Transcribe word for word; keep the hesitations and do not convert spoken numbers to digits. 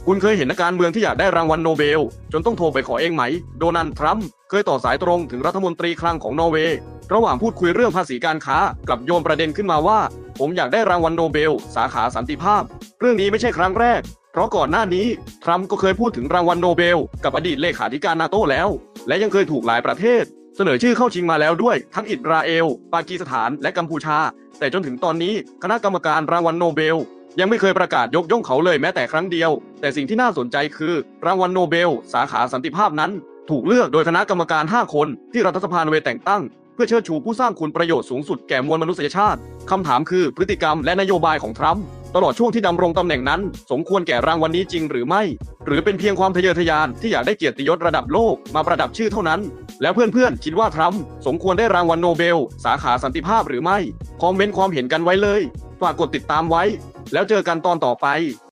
คุณเคยเห็นนักการเมืองที่อยากได้รางวัลโนเบลจนต้องโทรไปขอเองไหมโดนัลด์ทรัมป์เคยต่อสายตรงถึงรัฐมนตรีคลังของนอร์เวย์ระหว่างพูดคุยเรื่องภาษีการค้ากลับโยนประเด็นขึ้นมาว่าผมอยากได้รางวัลโนเบลสาขาสันติภาพเรื่องนี้ไม่ใช่ครั้งแรกเพราะก่อนหน้านี้ทรัมป์ก็เคยพูดถึงรางวัลโนเบลกับอดีตเลขาธิการนาโต้แล้วและยังเคยถูกหลายประเทศเสนอชื่อเข้าชิงมาแล้วด้วยทั้งอิสราเอลปากีสถานและกัมพูชาแต่จนถึงตอนนี้คณะกรรมการรางวัลโนเบลยังไม่เคยประกาศยกย่องเขาเลยแม้แต่ครั้งเดียวแต่สิ่งที่น่าสนใจคือรางวัลโนเบลสาขาสันติภาพนั้นถูกเลือกโดยคณะกรรมการห้าคนที่รัฐสภานอร์เวย์แต่งตั้งเพื่อเชิดชูผู้สร้างคุณประโยชน์สูงสุดแก่มวลมนุษยชาติคำถามคือพฤติกรรมและนโยบายของทรัมป์ตลอดช่วงที่ดำรงตำแหน่งนั้นสมควรแก่รางวัลนี้จริงหรือไม่หรือเป็นเพียงความทะเยอทะยานที่อยากได้เกียรติยศระดับโลกมาประดับชื่อเท่านั้นแล้วเพื่อนๆคิดว่าทรัมป์สมควรได้รางวัลโนเบลสาขาสันติภาพหรือไม่คอมเมนต์ความเห็นกันไว้เลยฝากกดติดตามไว้แล้วเจอกันตอนต่อไป